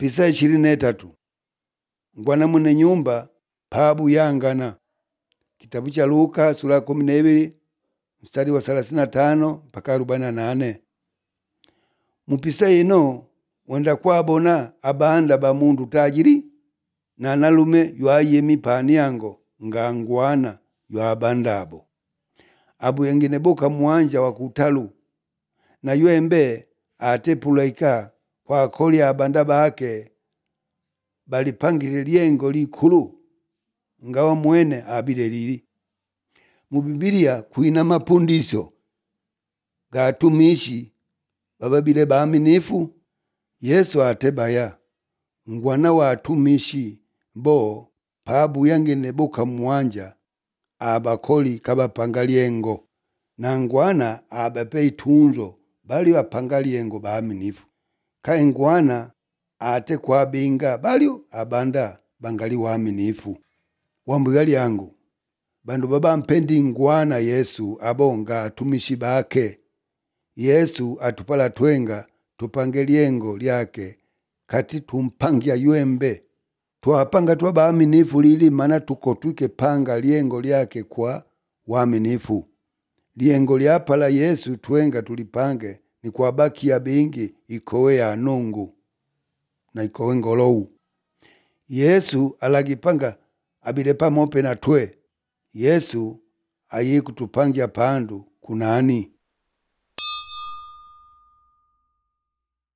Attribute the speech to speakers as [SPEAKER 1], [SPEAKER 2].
[SPEAKER 1] Pisa 23. Ngwana mune nyumba pabu yangana. Kitabu cha Luka sura 12 mstari wa 35 mpaka 48. Mupisa ino wenda kwabona abanda ba mundu tajiri na nalume ywayemi pani yango nga ngwana ywabandabo. Abu yengine boka muwanja wa kutalu na ywembe atepulaika kwa koli abanda bake balipangile liengo likulu ngawa mwene abile lili. Mu Biblia kuina mapundiso gatumishi bababile baaminifu. Yesu atebaya ngwana wa atumishi bo pabu yangene boka muwanja abakoli kabapanga liengo na ngwana abape itunzo bali wapanga liengo baaminifu. Kae ngwana ate kwa binga bali abanda bangali waaminifu. Wambugali yangu bandu baba mpendi ngwana Yesu abonga atumishi bake. Yesu atupala twenga tupange liengo lyake kati tumpangia ywembe twapanga twa baaminifu lili mana tuko twike panga liengo lyake kwa waaminifu. Liengo lyapala Yesu twenga tulipange ni kwa baki ya bingi ikowe ya nungu na ikowe ngolou. Yesu alagipanga abile pamope na twe. Yesu ayi kutupangia pandu kunani.